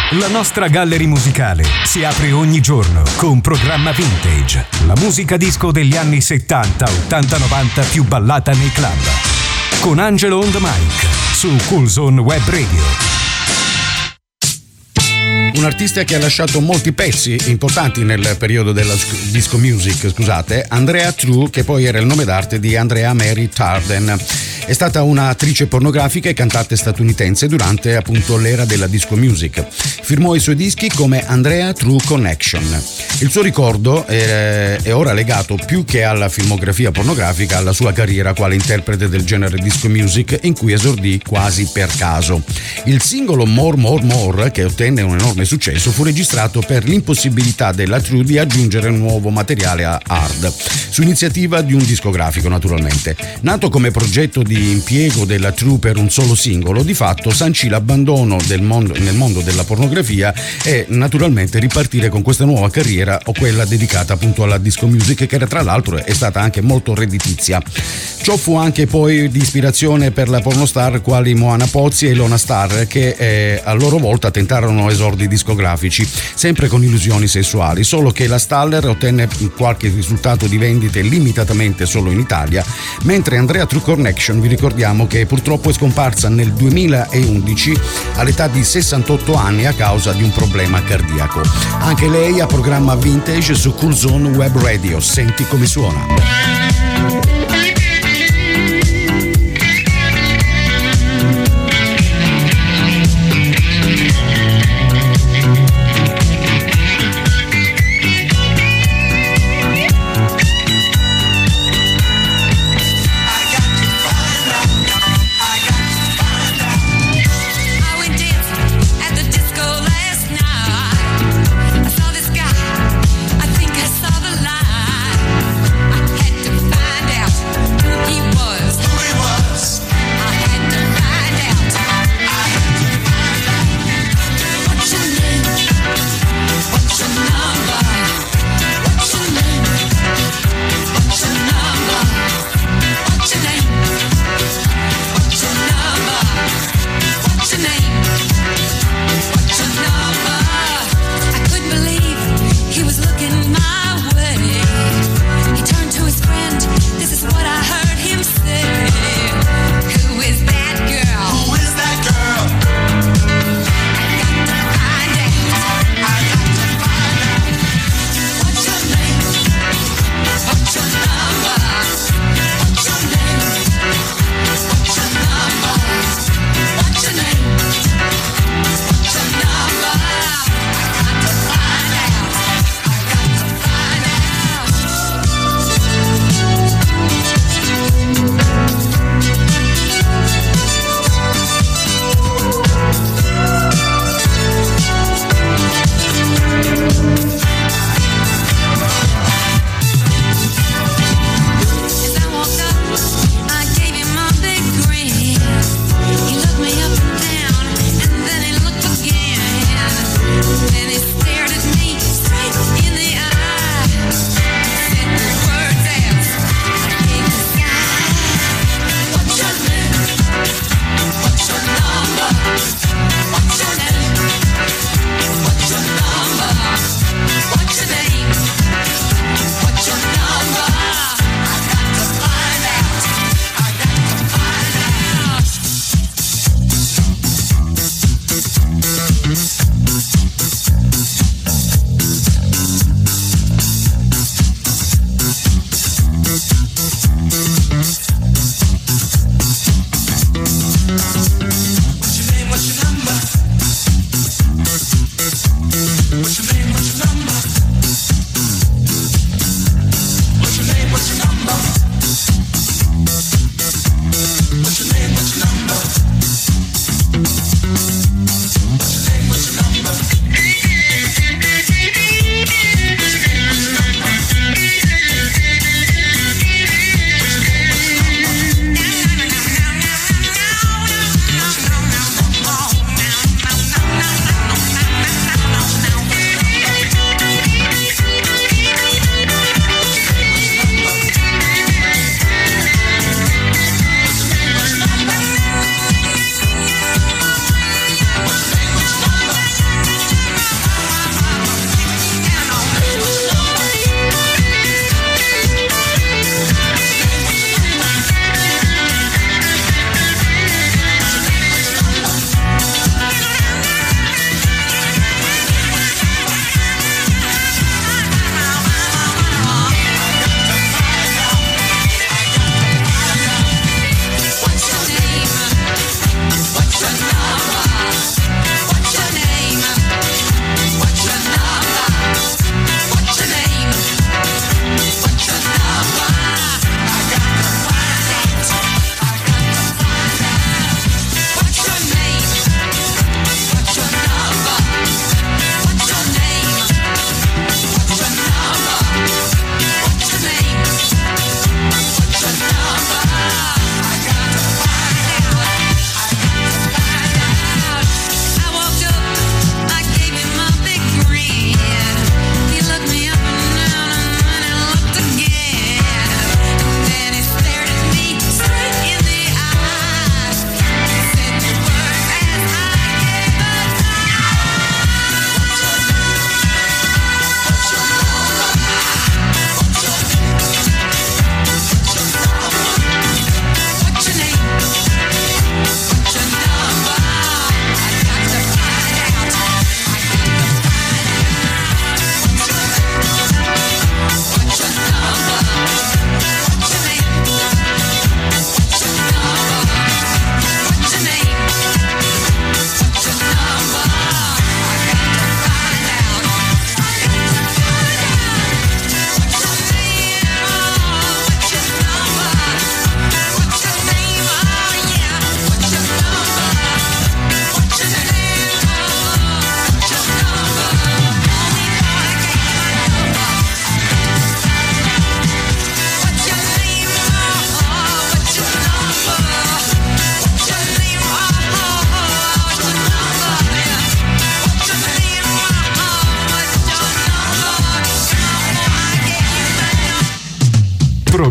La nostra gallery musicale si apre ogni giorno con programma vintage. La musica disco degli anni 70, 80, 90 più ballata nei club. Con Angelo on the mic su Cool Zone Web Radio. Un artista che ha lasciato molti pezzi importanti nel periodo della disco music, Andrea True, che poi era il nome d'arte di Andrea Mary Tarden. È stata un'attrice pornografica e cantante statunitense durante appunto l'era della disco music. Firmò i suoi dischi come Andrea True Connection. Il suo ricordo è ora legato più che alla filmografia pornografica alla sua carriera quale interprete del genere disco music, in cui esordì quasi per caso. Il singolo More More More, che ottenne un enorme successo, fu registrato per l'impossibilità della True di aggiungere nuovo materiale a hard, su iniziativa di un discografico naturalmente. Nato come progetto di impiego della True per un solo singolo, di fatto sancì l'abbandono nel mondo della pornografia e naturalmente ripartire con questa nuova carriera, o quella dedicata appunto alla disco music, che tra l'altro è stata anche molto redditizia. Ciò fu anche poi di ispirazione per la pornostar quali Moana Pozzi e Ilona Starr, che a loro volta tentarono esordi discografici, sempre con illusioni sessuali, solo che la Staller ottenne qualche risultato di vendite limitatamente solo in Italia, mentre Andrea True Connection, vi ricordiamo che purtroppo è scomparsa nel 2011 all'età di 68 anni a causa di un problema cardiaco. Anche lei ha programma vintage su Cool Zone Web Radio. Senti come suona. I saw the light. I had to find out.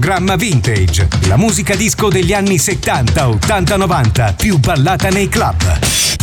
Programma Vintage, la musica disco degli anni 70, 80, 90, più ballata nei club.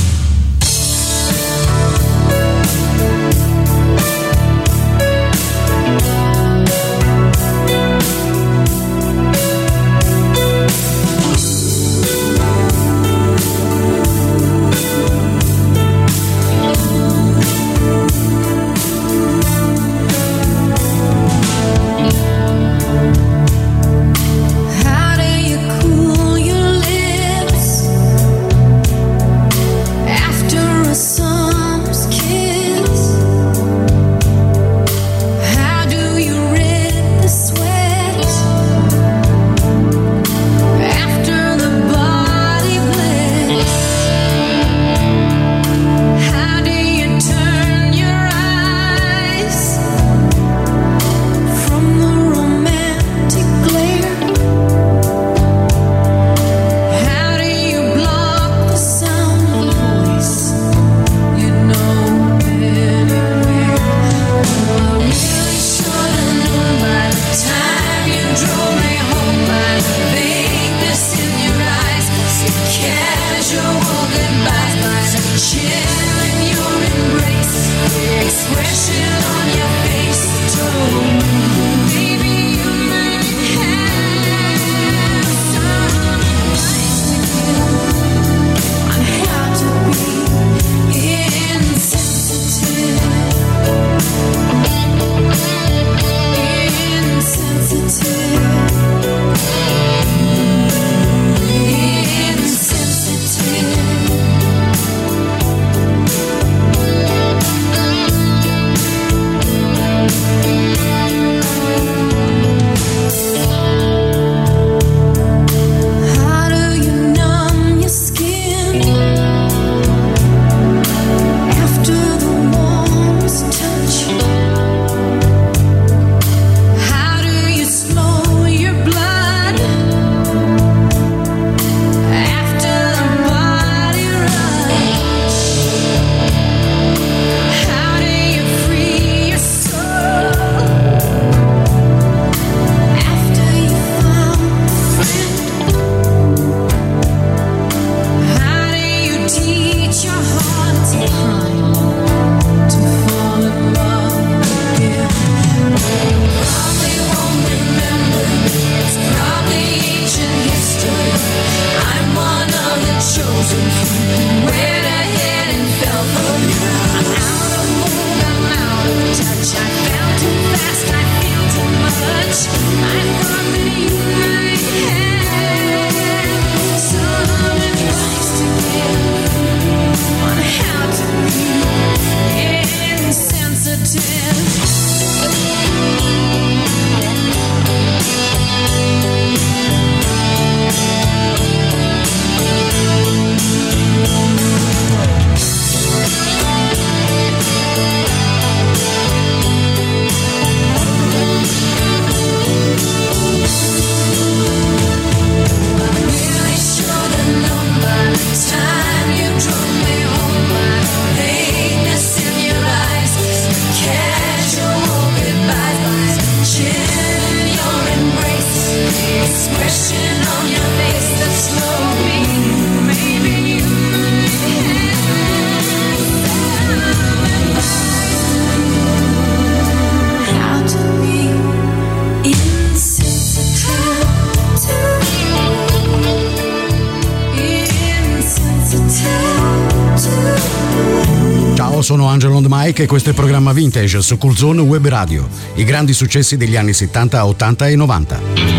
Sono Angelo on the Mic e questo è il programma Vintage su Cool Zone Web Radio. I grandi successi degli anni 70, 80 e 90.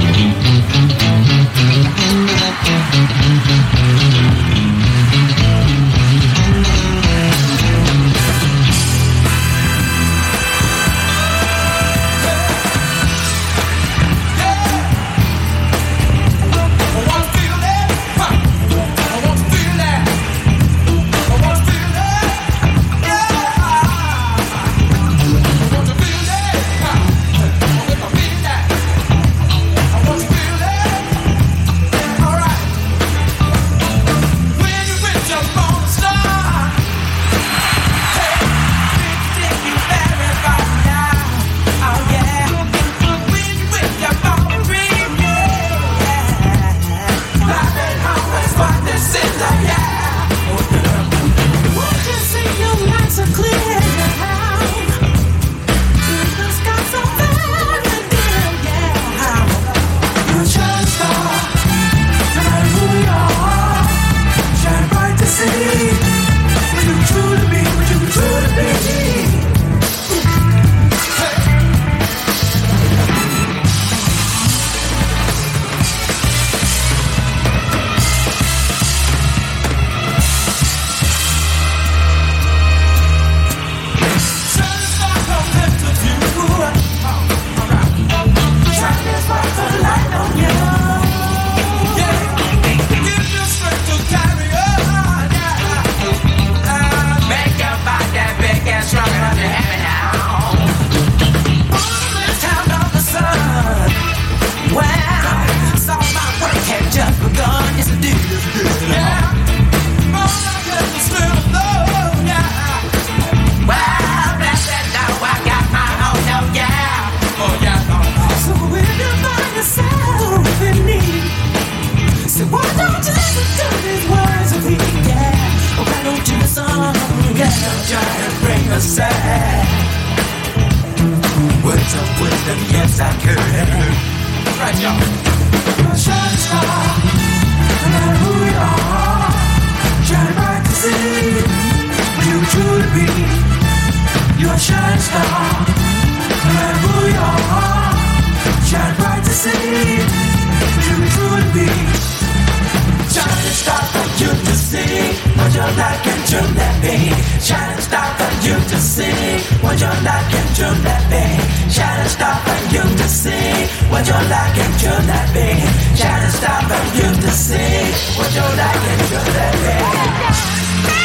best I can. Right, y'all. You're a shining star, no matter who you are. Shining bright to see what you truly be. You're a shining star, no matter who you are. Shining bright to see what you truly be. Shining star for you to see what your life can truly be. Shining star for you to see what your life can truly be. Shining star for you to see what your life can truly be. Shining star for you to see what your life can truly be.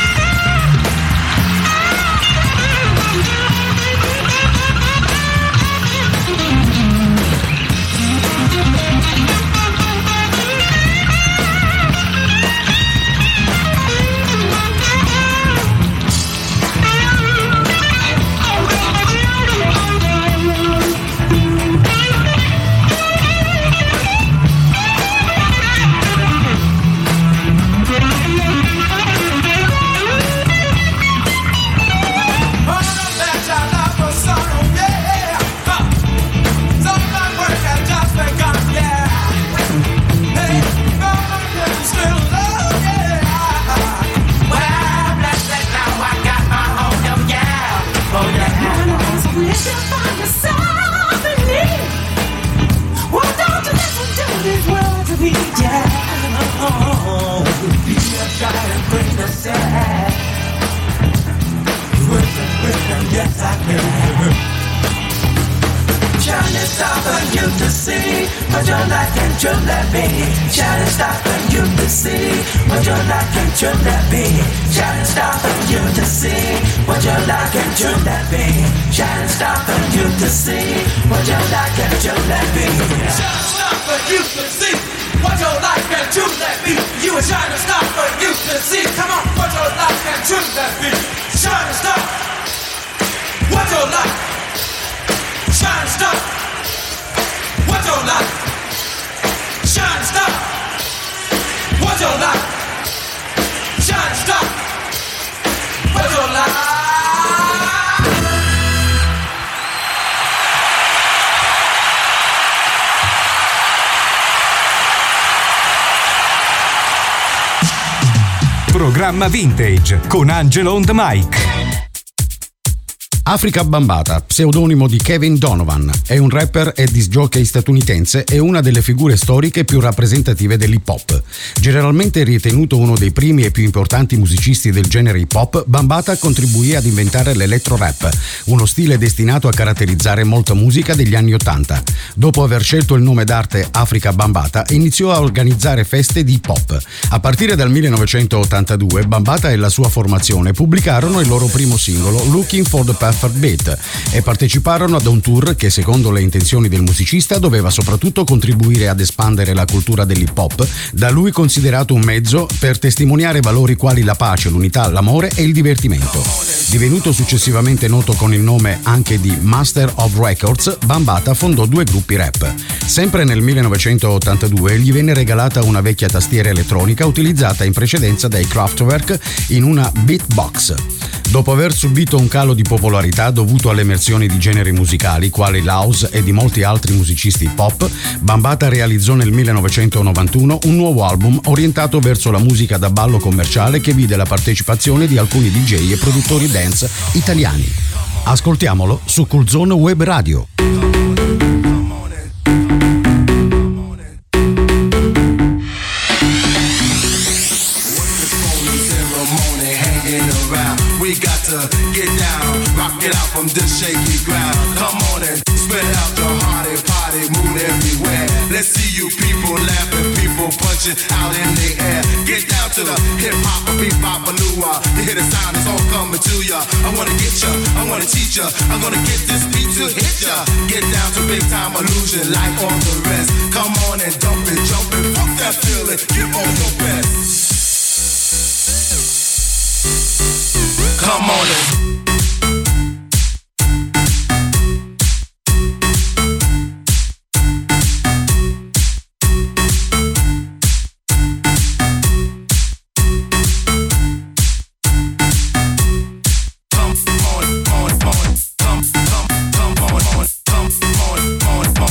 Shining star for you to see what your life can truly be. Shining star for you to see what your life can truly be. Shining star for you to see what your life can truly be. Shining star for you to see what your life can truly be. Shining star for you to see what your life can truly be. You a shining star for you to see. Come on, what your life can truly be. Shining star, what your life. Shining star, what's your life? Shining star, what's your life? Shining star, what's your life? Programma Vintage con Angelo on the Mic. Afrika Bambaataa, pseudonimo di Kevin Donovan, è un rapper e disc jockey statunitense e una delle figure storiche più rappresentative dell'hip hop. Generalmente ritenuto uno dei primi e più importanti musicisti del genere hip hop, Bambaataa contribuì ad inventare l'electro rap, uno stile destinato a caratterizzare molta musica degli anni '80. Dopo aver scelto il nome d'arte Afrika Bambaataa, iniziò a organizzare feste di hip hop. A partire dal 1982, Bambaataa e la sua formazione pubblicarono il loro primo singolo, Looking for the Perfect Beat, e parteciparono ad un tour che, secondo le intenzioni del musicista, doveva soprattutto contribuire ad espandere la cultura dell'hip hop, da lui considerato un mezzo per testimoniare valori quali la pace, l'unità, l'amore e il divertimento. Divenuto successivamente noto con il nome anche di Master of Records, Bambaataa fondò 2 gruppi rap. Sempre nel 1982 gli venne regalata una vecchia tastiera elettronica utilizzata in precedenza dai Kraftwerk in una beatbox. Dopo aver subito un calo di popolarità dovuto all'emersione di generi musicali quali l'house e di molti altri musicisti hip hop, Bambaataa realizzò nel 1991 un nuovo album orientato verso la musica da ballo commerciale che vide la partecipazione di alcuni DJ e produttori dance italiani. Ascoltiamolo su Cool Zone Web Radio. We got to get down, rock it out from this shaky ground. Come on and spread out your hearty party, move everywhere. Let's see you people laughing, people punching out in the air. Get down to the hip hop, beat bop, lua. You hear the sound, it's all coming to ya. I wanna get ya, I wanna teach ya. I'm gonna get this beat to hit ya. Get down to big time illusion, like all the rest. Come on and dump it, jump it, fuck that feeling, give on your best. Come on in. Come on.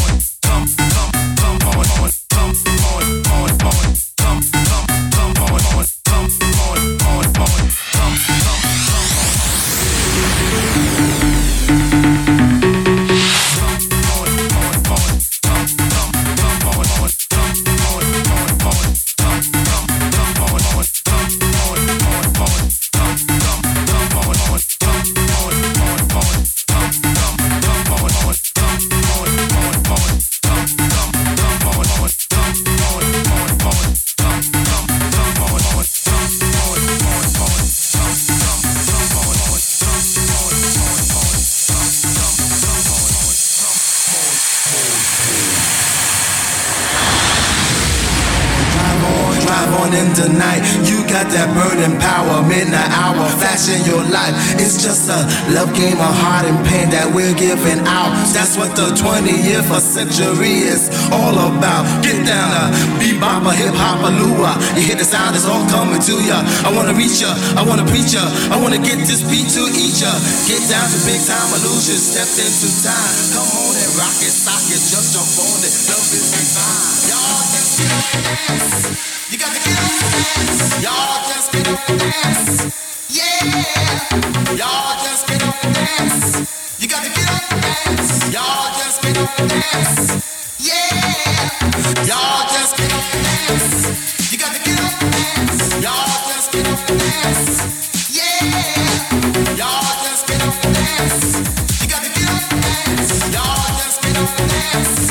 tonight. You got that burning power, midnight hour, flashing your life. It's just a love game of heart and pain that we're giving out. That's what the 20th century is all about. Get down to bebop, hip hop, lua. You hear the sound, it's all coming to ya. I wanna reach ya, I wanna preach ya, I wanna get this beat to each ya. Get down to big time illusion, step into time. Come on and rock it, sock it, just jump on it. Love is divine. Y'all just get up and dance. You got to get up and dance. Y'all just get up and dance. Yeah. Y'all just get up and dance. You got to get up and dance. Y'all just get up and dance. Yeah. Y'all just get up and dance. You got to get up and dance. Y'all just get up and dance. Yeah. Y'all just get up and dance. You got to get up and dance. Y'all just get up and dance.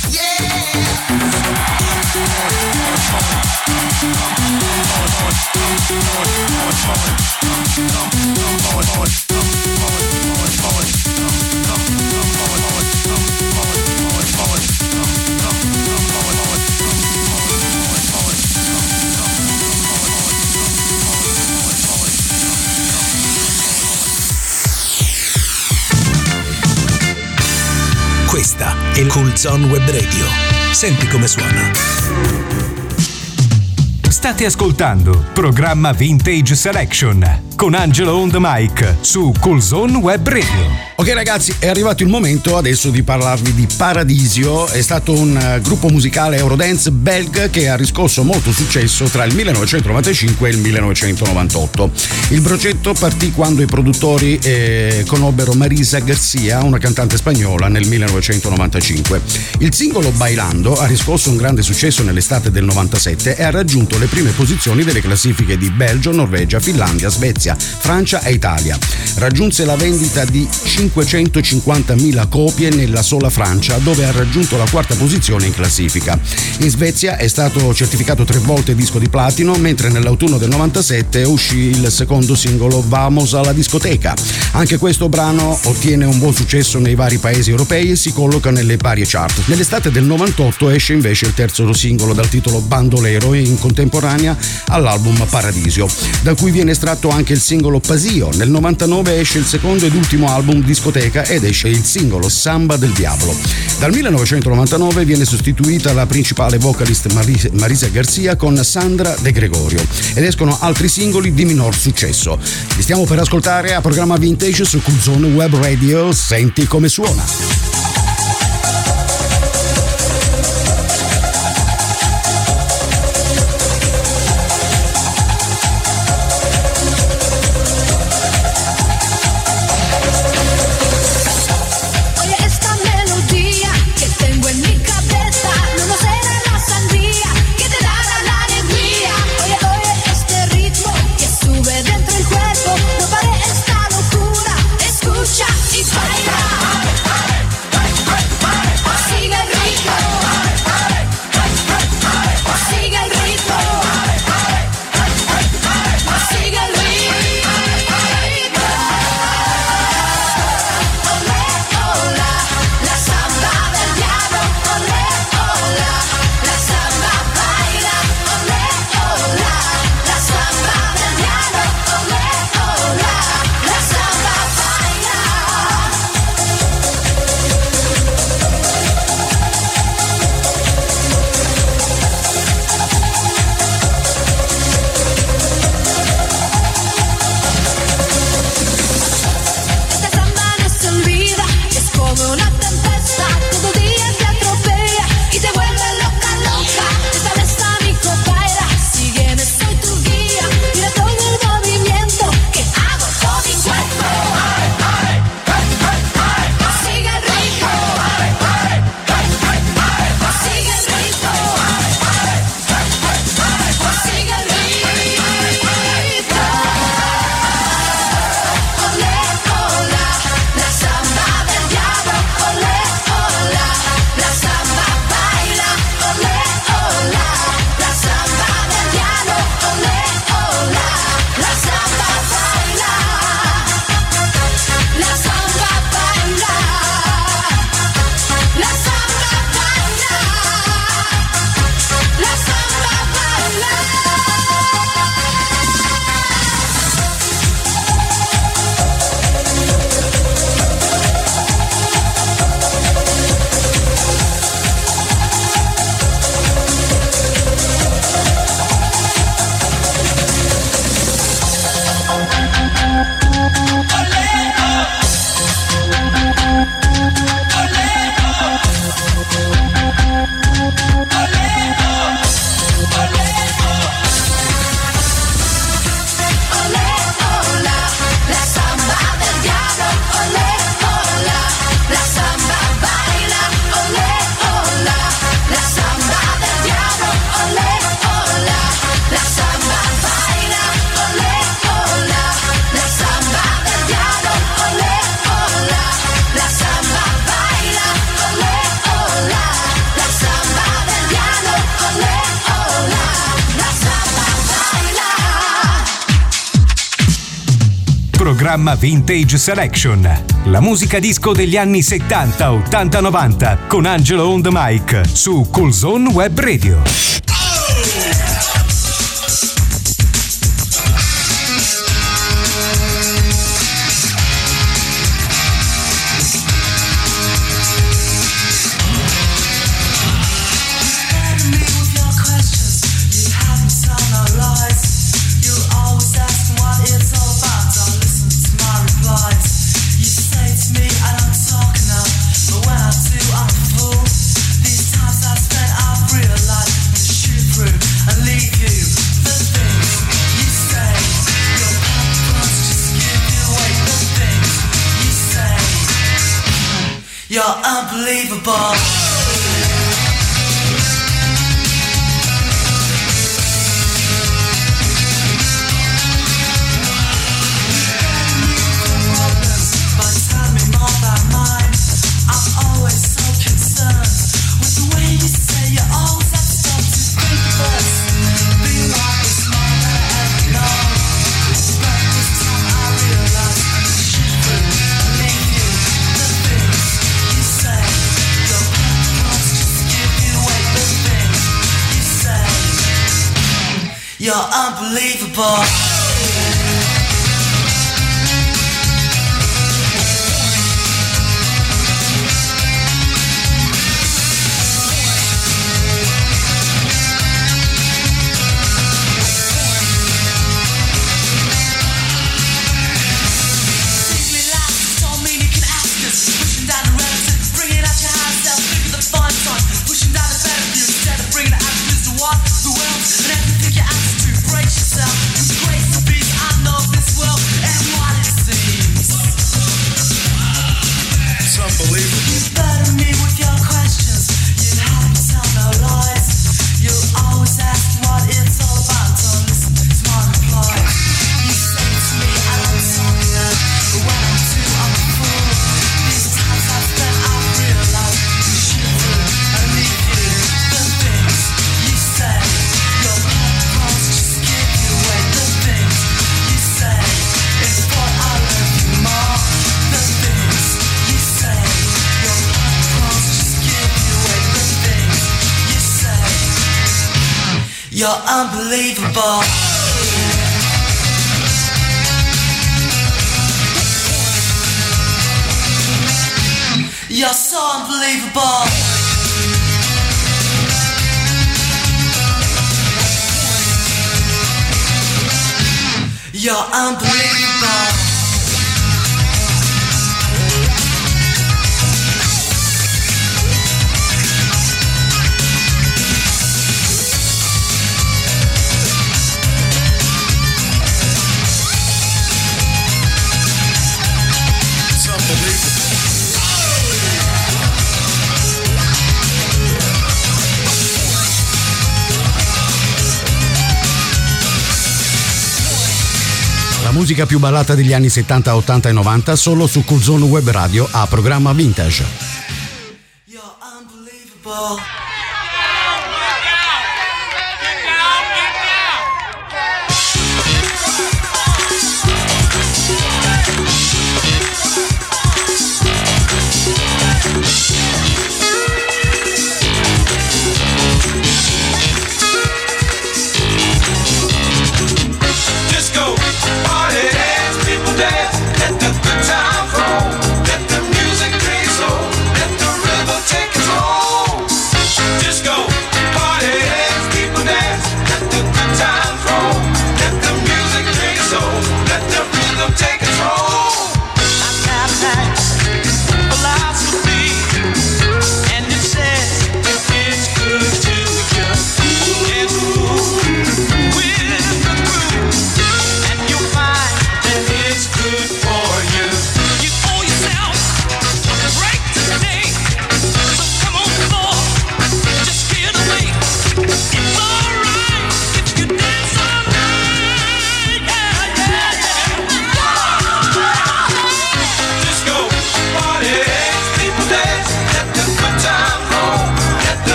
Questa è il Cool Zone Web Radio. Senti come suona. State ascoltando programma Vintage Selection con Angelo on the mic su Cool Zone Web Radio. Ok ragazzi, è arrivato il momento adesso di parlarvi di Paradisio. È stato un gruppo musicale Eurodance belga che ha riscosso molto successo tra il 1995 e il 1998. Il progetto partì quando i produttori conobbero Marisa Garcia, una cantante spagnola, nel 1995. Il singolo Bailando ha riscosso un grande successo nell'estate del 97 e ha raggiunto le prime posizioni delle classifiche di Belgio, Norvegia, Finlandia, Svezia, Francia e Italia. Raggiunse la vendita di 550.000 copie nella sola Francia, dove ha raggiunto la quarta posizione in classifica. In Svezia è stato certificato 3 volte disco di platino, mentre nell'autunno del 97 uscì il secondo singolo Vamos alla discoteca. Anche questo brano ottiene un buon successo nei vari paesi europei e si colloca nelle varie chart. Nell'estate del 98 esce invece il terzo singolo dal titolo Bandolero, in contemporanea all'album Paradisio, da cui viene estratto anche il singolo Pasio. Nel 99 esce il secondo ed ultimo album Discoteca ed esce il singolo Samba del Diavolo. Dal 1999 viene sostituita la principale vocalist Marisa Garcia con Sandra De Gregorio ed escono altri singoli di minor successo. Li stiamo per ascoltare a programma Vintage su Cool Zone Web Radio. Senti come suona. Escucha y baila. Programma Vintage Selection. La musica disco degli anni 70, 80, 90 con Angelo on the mic su Cool Zone Web Radio. You're unbelievable. You're unbelievable. You're unbelievable. You're so unbelievable. You're unbelievable. La musica più ballata degli anni 70, 80 e 90 solo su Cool Zone Web Radio a programma Vintage. You're unbelievable.